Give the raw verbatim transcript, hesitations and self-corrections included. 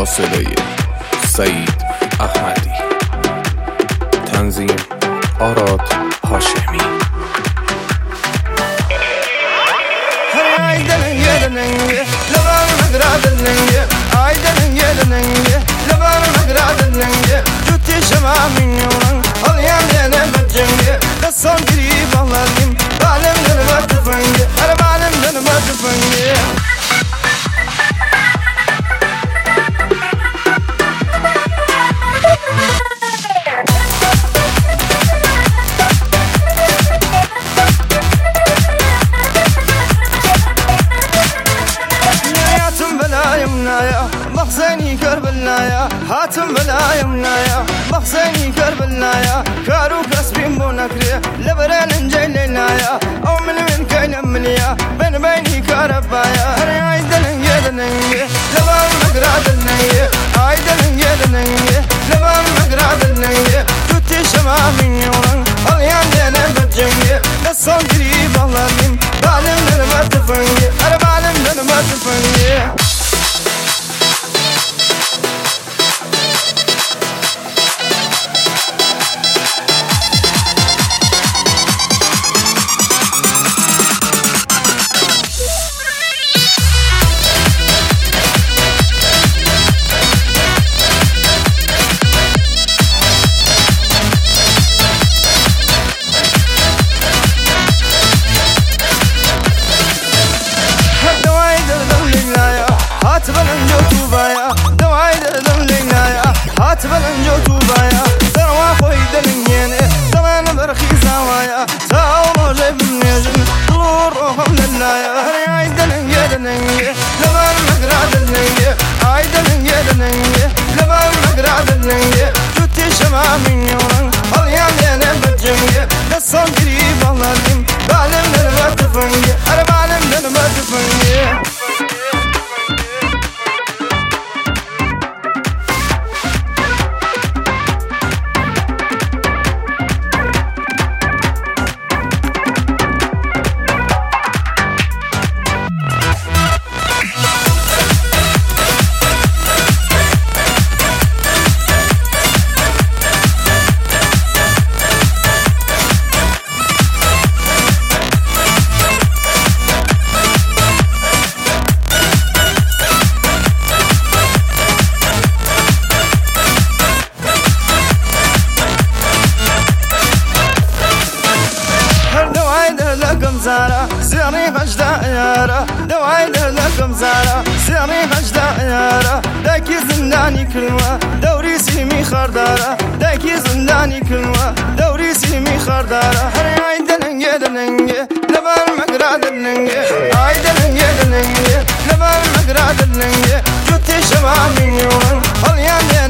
با صدای سعید احمدی، تنظیم آراد هاشمی. مخزني كربلايا هاتم بلا يمنايا مخزني كربلايا كارو كسبي مونكري لبران انجي ليلايا او من من كاين مليا بين بيني كربايا هري عيدن يدني لبان مقرادني عيدن يدني لبان مقرادني توتي شمامي يورن اليان دينا بجني لسان قريب الله بعلم لما تفني انا بعلم لما تفني. هات بلنجو توبايا دواي دلن لينايا هات بلنجو توبايا دروا خوي دلنيني زمان برخي زوايا زاو جايب النجم طلور روحهم للايا هري عيدن يدني لبان مقراد اللي عيدن يدني لبان مقراد اللي جوتي شمامي يورن اليان دينا بجني لسان قريب الله لم بعلم لما تفني انا بعلم لما تفني. زارا سيري غجدا يارا دواي لكم زارا سيري غجدا يارا داكي زنداني كلوا دوري سيمي خردارا داكي زنداني كلوا دوري سيمي خردارا هري عيدن يدن لبان مقراد النجي عيدن يدن لبان مقراد النجي جوتي شمامي يورن اليان